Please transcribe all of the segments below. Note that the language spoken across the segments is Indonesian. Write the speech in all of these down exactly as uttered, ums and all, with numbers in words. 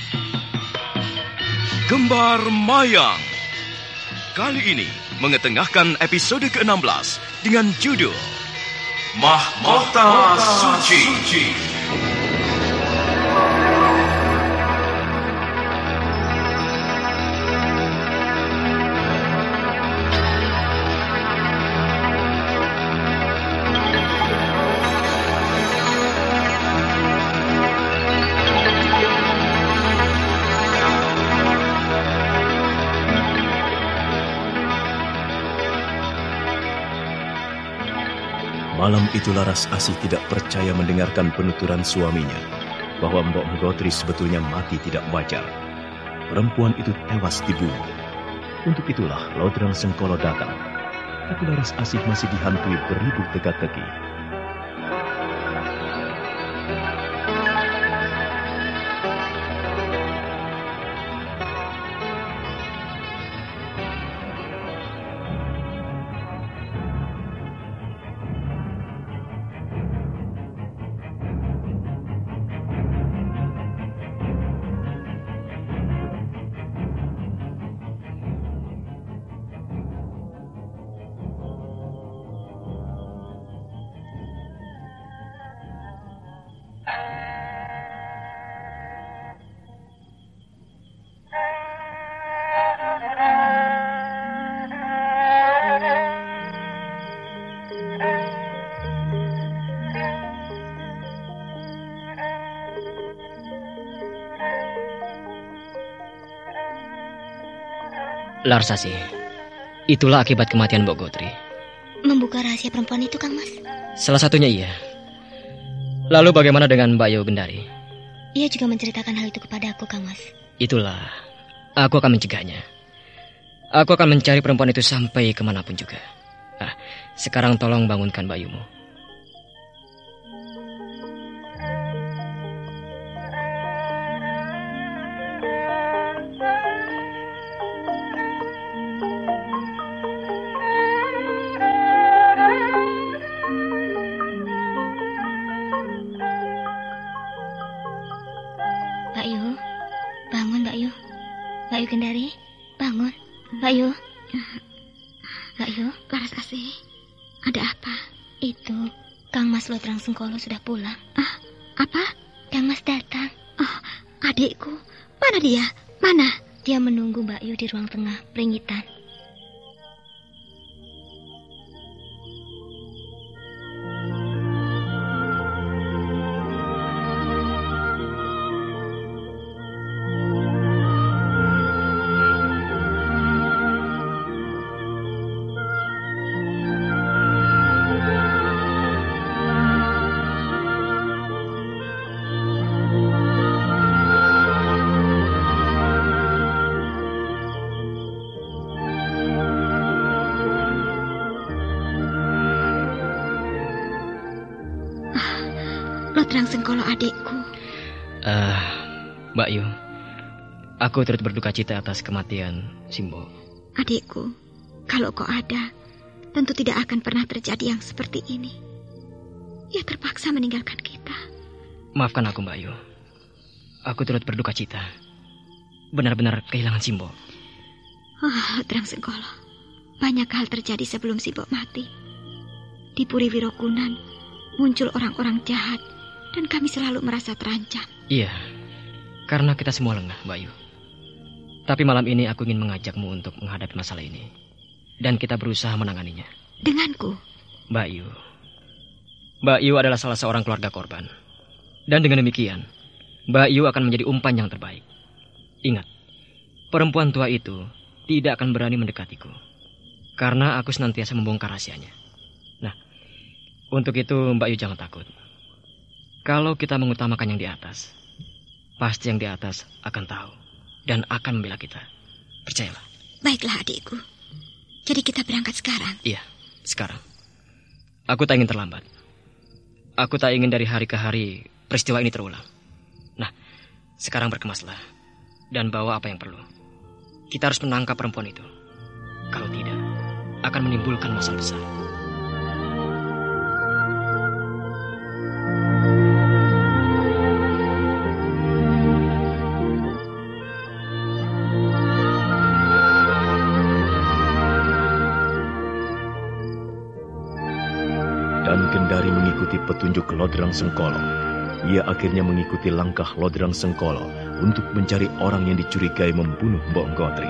Kembar Mayang. Kali ini mengetengahkan episode ke enam belas dengan judul Mahkota Suci. Malam itu Laras Asih tidak percaya mendengarkan penuturan suaminya bahwa Mbok Menggotri sebetulnya mati tidak wajar. Perempuan itu tewas dibunuh. Untuk itulah Lodrang Sengkolo datang. Tapi Laras Asih masih dihantui beribu teka-teki. Larsasi, itulah akibat kematian Mbok Gotri. Membuka rahasia perempuan itu, Kang Mas? Salah satunya iya. Lalu bagaimana dengan Mbak Yu Gendari? Ia juga menceritakan hal itu kepada aku, Kang Mas. Itulah, aku akan mencegahnya. Aku akan mencari perempuan itu sampai kemanapun juga. Ah, sekarang tolong bangunkan Mbak Yumu. Mbak Yu, bangun Mbak Yu. Mbak Yu Gendari, bangun. Mbak Yu. Mbak Yu. Laras Asih, ada apa? Itu, Kang Mas Lodrang Sengkolo sudah pulang. Ah, apa? Kang Mas datang. Oh, adikku. Mana dia? Mana? Dia menunggu Mbak Yu di ruang tengah Pringitan. Lodrang Sengkolo adikku. Uh, Mbak Yu, aku turut berduka cita atas kematian Simbo. Adikku, kalau kau ada, tentu tidak akan pernah terjadi yang seperti ini. Ia terpaksa meninggalkan kita. Maafkan aku, Mbak Yu. Aku turut berduka cita. Benar-benar kehilangan Simbo. Oh, Lodrang Sengkolo, banyak hal terjadi sebelum Simbo mati. Di Puri Wirokunan muncul orang-orang jahat, dan kami selalu merasa terancam. Iya, karena kita semua lengah, Mbak Yu. Tapi malam ini aku ingin mengajakmu untuk menghadapi masalah ini. Dan kita berusaha menanganinya. Denganku? Mbak Yu. Mbak Yu adalah salah seorang keluarga korban. Dan dengan demikian, Mbak Yu akan menjadi umpan yang terbaik. Ingat, perempuan tua itu tidak akan berani mendekatiku. Karena aku senantiasa membongkar rahasianya. Nah, untuk itu Mbak Yu jangan takut. Kalau kita mengutamakan yang di atas, pasti yang di atas akan tahu dan akan membela kita. Percayalah. Baiklah adikku. Jadi kita berangkat sekarang? Iya, sekarang. Aku tak ingin terlambat. Aku tak ingin dari hari ke hari peristiwa ini terulang. Nah, sekarang berkemaslah dan bawa apa yang perlu. Kita harus menangkap perempuan itu. Kalau tidak, akan menimbulkan masalah besar. Dan Kendari mengikuti petunjuk Lodrang Sengkolo. Ia akhirnya mengikuti langkah Lodrang Sengkolo untuk mencari orang yang dicurigai membunuh Mbok Gotri.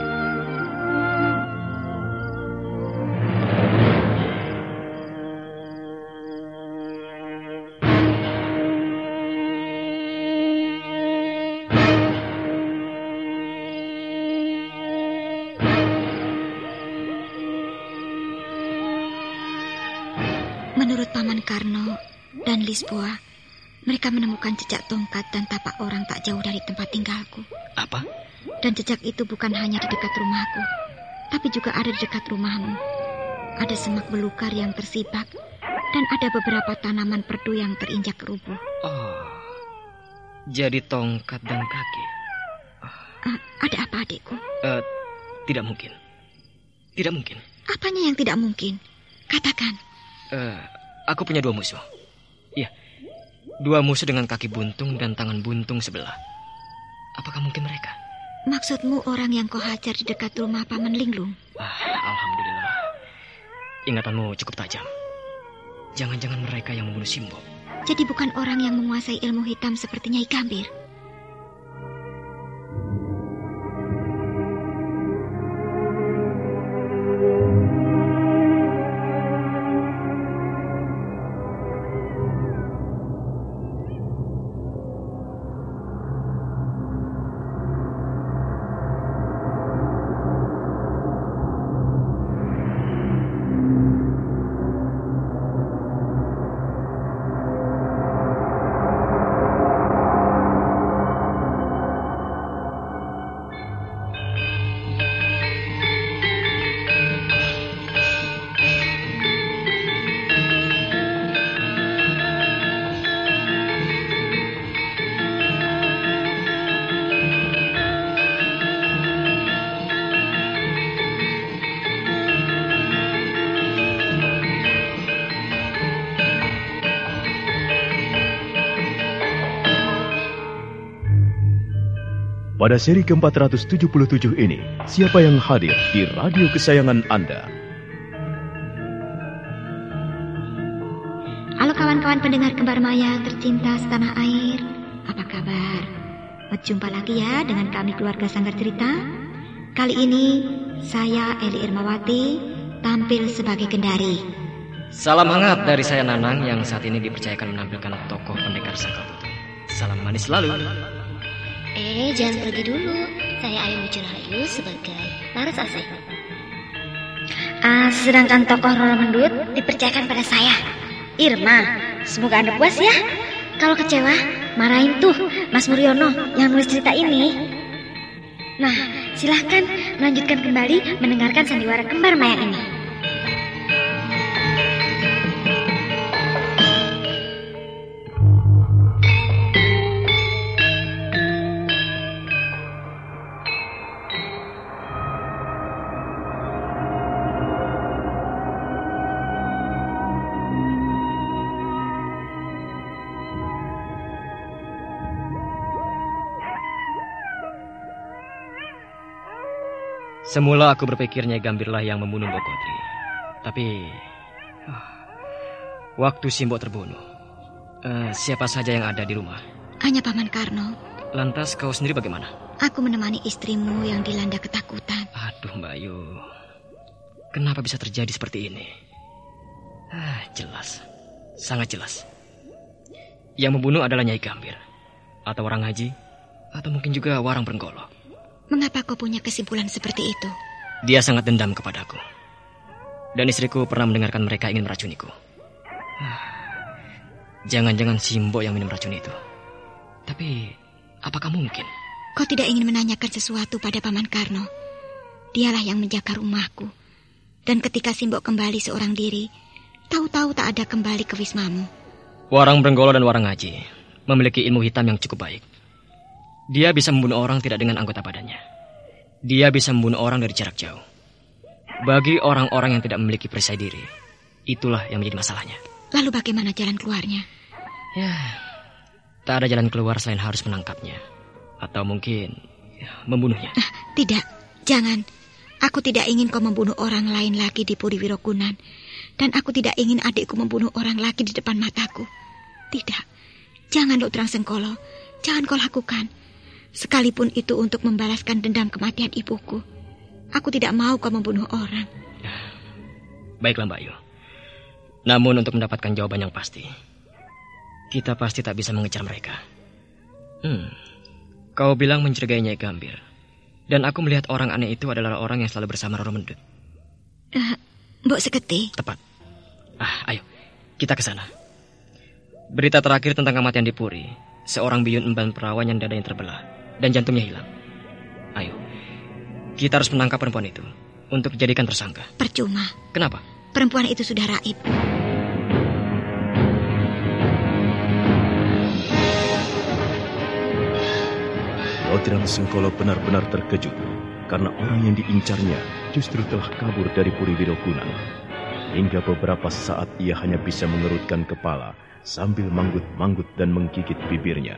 Menurut Paman Karno dan Lisboa, mereka menemukan jejak tongkat dan tapak orang tak jauh dari tempat tinggalku. Apa? Dan jejak itu bukan hanya di dekat rumahku, tapi juga ada di dekat rumahmu. Ada semak belukar yang tersibak, dan ada beberapa tanaman perdu yang terinjak rubuh. Oh, jadi tongkat dan kaki. Uh, ada apa, adikku? Uh, tidak mungkin. Tidak mungkin. Apanya yang tidak mungkin? Katakan. Uh, aku punya dua musuh. Iya, dua musuh dengan kaki buntung dan tangan buntung sebelah. Apakah mungkin mereka? Maksudmu orang yang kau hajar di dekat rumah Paman Linglung? Ah, alhamdulillah. Ingatanmu cukup tajam. Jangan-jangan mereka yang membunuh Simbo. Jadi bukan orang yang menguasai ilmu hitam seperti Nyai Gambir. Pada seri ke empat ratus tujuh puluh tujuh ini, siapa yang hadir di radio kesayangan Anda? Halo kawan-kawan pendengar Kembar Maya tercinta setanah air. Apa kabar? Berjumpa lagi ya dengan kami keluarga Sanggar Cerita. Kali ini saya Eli Irmawati tampil sebagai Kendari. Salam hangat dari saya Nanang yang saat ini dipercayakan menampilkan tokoh pendekar Sangkatutu. Salam manis selalu. Eh, jangan pergi dulu. Saya Ayu Mucurahayu sebagai Laras Asih. Uh, sedangkan tokoh Roro Mendut dipercayakan pada saya, Irma. Semoga Anda puas ya. Kalau kecewa, marahin tuh Mas Muryono yang nulis cerita ini. Nah, silahkan melanjutkan kembali mendengarkan sandiwara Kembar Maya ini. Semula aku berpikir Nyai Gambirlah yang membunuh Mbok Gotri. Tapi oh, waktu Simbo terbunuh, uh, siapa saja yang ada di rumah? Hanya Paman Karno. Lantas kau sendiri bagaimana? Aku menemani istrimu yang dilanda ketakutan. Aduh Mbak Ayu, kenapa bisa terjadi seperti ini? Ah, jelas, sangat jelas. Yang membunuh adalah Nyai Gambir, atau Warang Haji, atau mungkin juga Warang Prenggolo. Mengapa kau punya kesimpulan seperti itu? Dia sangat dendam kepadaku. Dan istriku pernah mendengarkan mereka ingin meracuniku. Jangan-jangan Simbo yang minum racun itu. Tapi, apakah mungkin? Kau tidak ingin menanyakan sesuatu pada Paman Karno. Dialah yang menjaga rumahku. Dan ketika Simbo kembali seorang diri, tahu-tahu tak ada kembali ke wismamu. Warang Prenggolo dan Warang Haji memiliki ilmu hitam yang cukup baik. Dia bisa membunuh orang tidak dengan anggota badannya. Dia bisa membunuh orang dari jarak jauh. Bagi orang-orang yang tidak memiliki perisai diri, itulah yang menjadi masalahnya. Lalu bagaimana jalan keluarnya? Ya, tak ada jalan keluar selain harus menangkapnya. Atau mungkin ya, membunuhnya. Ah, tidak, jangan. Aku tidak ingin kau membunuh orang lain lagi di Puri Wirokunan. Dan aku tidak ingin adikku membunuh orang lagi di depan mataku. Tidak. Jangan Lok Drangsengkolo. Jangan kau lakukan. Sekalipun itu untuk membalaskan dendam kematian ibuku. Aku tidak mau kau membunuh orang. Baiklah Mbak Yu. Namun untuk mendapatkan jawaban yang pasti, kita pasti tak bisa mengejar mereka. Hmm, kau bilang mencurigai Nyai Gambir. Dan aku melihat orang aneh itu adalah orang yang selalu bersama Roro Mendut. Uh, Mbok Seketi. Tepat. Ah, ayo, kita ke sana. Berita terakhir tentang kematian di Puri, seorang biyun emban perawan yang dadanya terbelah dan jantungnya hilang. Ayo, kita harus menangkap perempuan itu untuk dijadikan tersangka. Percuma. Kenapa? Perempuan itu sudah raib. Lok Drangsengkolo benar-benar terkejut karena orang yang diincarnya justru telah kabur dari Puri Wirokunan. Hingga beberapa saat ia hanya bisa mengerutkan kepala sambil manggut-manggut dan menggigit bibirnya.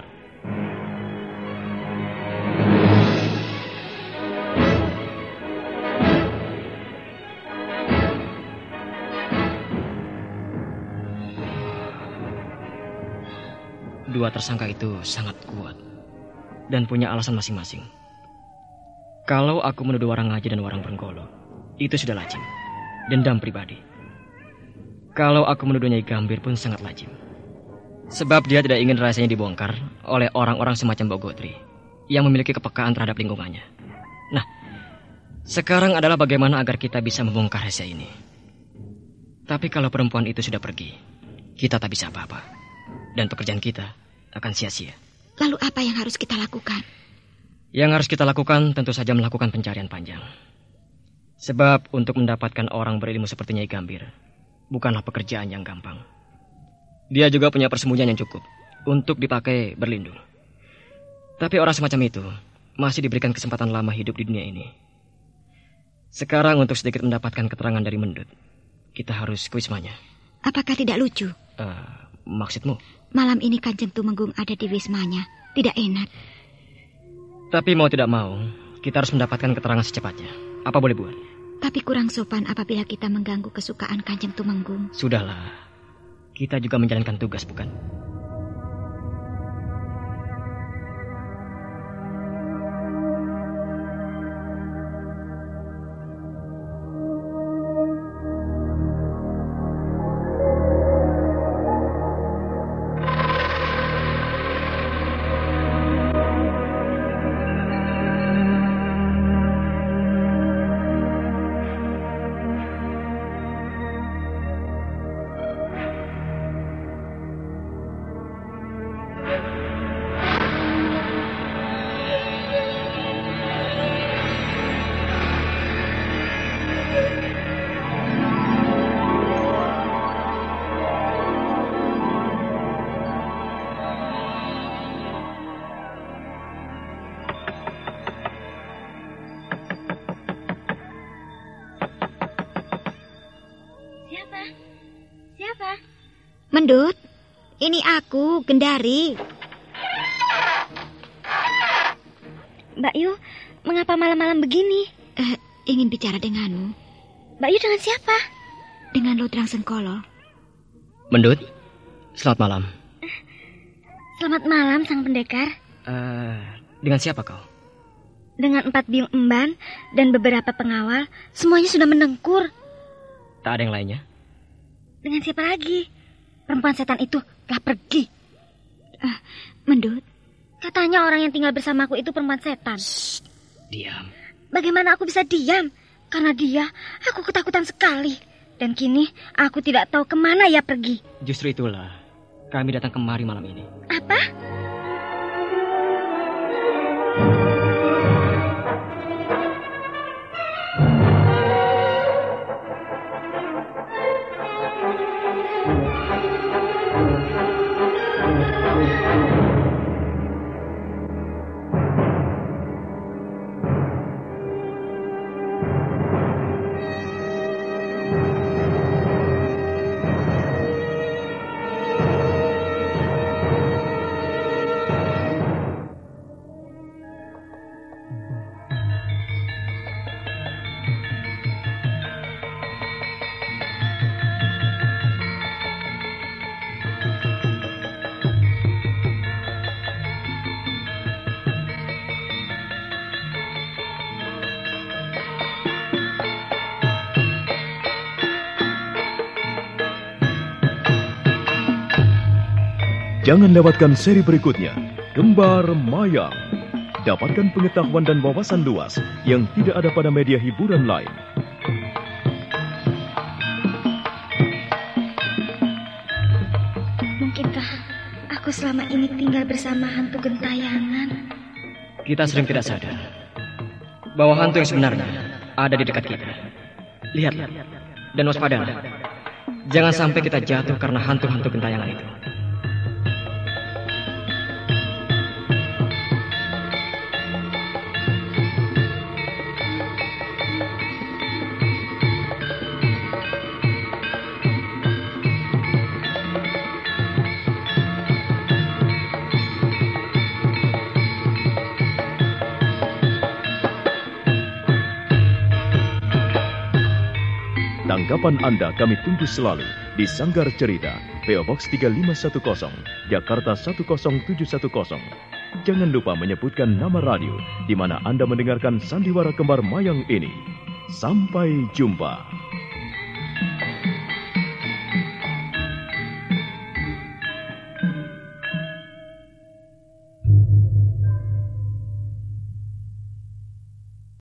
Dua tersangka itu sangat kuat dan punya alasan masing-masing. Kalau aku menuduh orang ngaji dan orang Brenggolo, itu sudah lazim, dendam pribadi. Kalau aku menuduh Nyai Gambir pun sangat lazim, sebab dia tidak ingin rahasianya dibongkar oleh orang-orang semacam Mbok Gotri yang memiliki kepekaan terhadap lingkungannya. Nah, sekarang adalah bagaimana agar kita bisa membongkar rahasia ini. Tapi kalau perempuan itu sudah pergi, kita tak bisa apa-apa, dan pekerjaan kita akan sia-sia. Lalu apa yang harus kita lakukan? Yang harus kita lakukan tentu saja melakukan pencarian panjang. Sebab untuk mendapatkan orang berilmu seperti Nyai Gambir bukanlah pekerjaan yang gampang. Dia juga punya persembunyian yang cukup untuk dipakai berlindung. Tapi orang semacam itu masih diberikan kesempatan lama hidup di dunia ini. Sekarang untuk sedikit mendapatkan keterangan dari Mendut, kita harus ke wismanya. Apakah tidak lucu? Uh, maksudmu? Malam ini Kanjeng Tumenggung ada di wismanya. Tidak enak. Tapi mau tidak mau, kita harus mendapatkan keterangan secepatnya. Apa boleh buat? Tapi kurang sopan apabila kita mengganggu kesukaan Kanjeng Tumenggung. Sudahlah, kita juga menjalankan tugas, bukan? Mendut, ini aku, Gendari. Mbak Yu, mengapa malam-malam begini? Uh, ingin bicara denganmu. Mbak Yu dengan siapa? Dengan Lok Drangsengkolo. Mendut, selamat malam. Selamat malam, Sang Pendekar. Uh, dengan siapa kau? Dengan empat biung emban dan beberapa pengawal, semuanya sudah mendengkur. Tak ada yang lainnya? Dengan siapa lagi? Perempuan setan itu telah pergi. Uh, Mendut, katanya orang yang tinggal bersamaku itu perempuan setan. Shh, diam. Bagaimana aku bisa diam? Karena dia, aku ketakutan sekali. Dan kini aku tidak tahu kemana ia pergi. Justru itulah kami datang kemari malam ini. Apa? Jangan lewatkan seri berikutnya, Kembar Mayang. Dapatkan pengetahuan dan wawasan luas yang tidak ada pada media hiburan lain. Mungkinkah aku selama ini tinggal bersama hantu gentayangan? Kita sering tidak sadar bahwa hantu yang sebenarnya ada di dekat kita. Lihat dan waspadalah. Jangan sampai kita jatuh karena hantu-hantu gentayangan itu. Tanggapan Anda kami tunggu selalu di Sanggar Cerita, P O Box tiga lima satu nol, Jakarta satu nol tujuh satu nol. Jangan lupa menyebutkan nama radio di mana Anda mendengarkan sandiwara Kembar Mayang ini. Sampai jumpa.